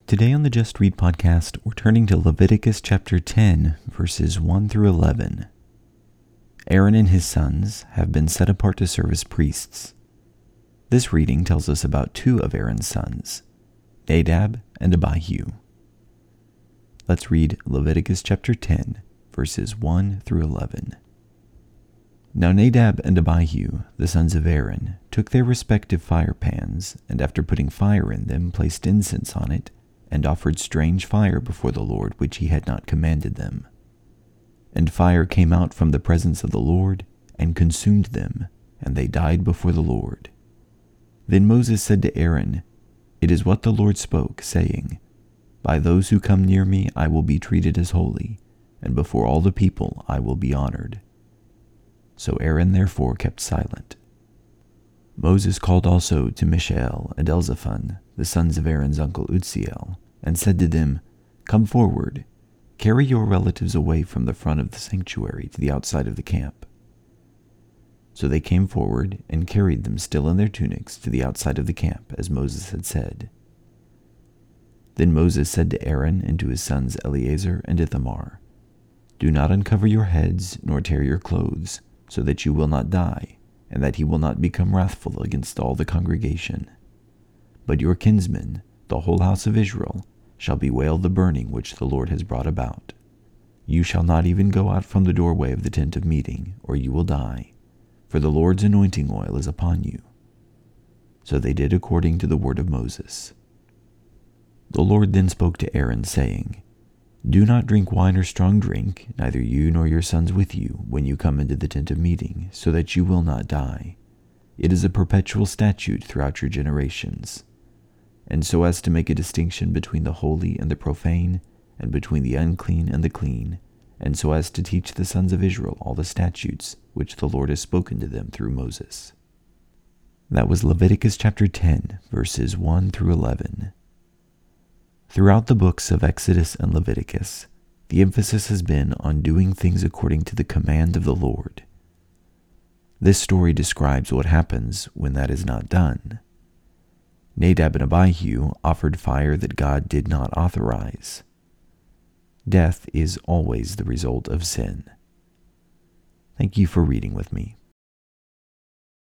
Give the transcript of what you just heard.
Today on the Just Read podcast, we're turning to Leviticus chapter 10, verses 1 through 11. Aaron and his sons have been set apart to serve as priests. This reading tells us about two of Aaron's sons, Nadab and Abihu. Let's read Leviticus chapter 10, verses 1 through 11. Now Nadab and Abihu, the sons of Aaron, took their respective fire pans, and after putting fire in them, placed incense on it, and offered strange fire before the Lord, which he had not commanded them. And fire came out from the presence of the Lord, and consumed them, and they died before the Lord. Then Moses said to Aaron, "It is what the Lord spoke, saying, By those who come near me I will be treated as holy, and before all the people I will be honored." So Aaron therefore kept silent. Moses called also to Mishael and Elzaphan, the sons of Aaron's uncle Uzziel, and said to them, "Come forward, carry your relatives away from the front of the sanctuary to the outside of the camp." So they came forward and carried them still in their tunics to the outside of the camp, as Moses had said. Then Moses said to Aaron and to his sons Eleazar and Ithamar, "Do not uncover your heads nor tear your clothes, so that you will not die, and that he will not become wrathful against all the congregation. But your kinsmen, the whole house of Israel, shall bewail the burning which the Lord has brought about. You shall not even go out from the doorway of the tent of meeting, or you will die, for the Lord's anointing oil is upon you." So they did according to the word of Moses. The Lord then spoke to Aaron, saying, "Do not drink wine or strong drink, neither you nor your sons with you, when you come into the tent of meeting, so that you will not die. It is a perpetual statute throughout your generations. And so as to make a distinction between the holy and the profane, and between the unclean and the clean, and so as to teach the sons of Israel all the statutes which the Lord has spoken to them through Moses." That was Leviticus chapter 10, verses 1 through 11. Throughout the books of Exodus and Leviticus, the emphasis has been on doing things according to the command of the Lord. This story describes what happens when that is not done. Nadab and Abihu offered fire that God did not authorize. Death is always the result of sin. Thank you for reading with me.